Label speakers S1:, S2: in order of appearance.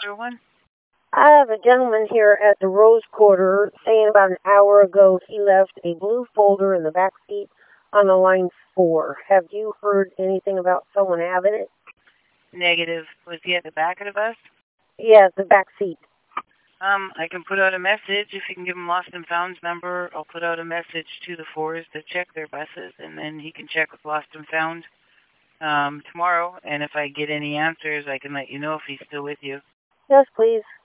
S1: 901.
S2: I have a gentleman here at the Rose Quarter saying about an hour ago he left a blue folder in the back seat on the line 4. Have you heard anything about someone having it?
S1: Negative. Was he at the back of the bus?
S2: Yeah, the back seat.
S1: I can put out a message. If you can give him Lost and Found's number, I'll put out a message to the 4s to check their buses, and then he can check with Lost and Found tomorrow. And if I get any answers, I can let you know if he's still with you.
S2: Yes, please.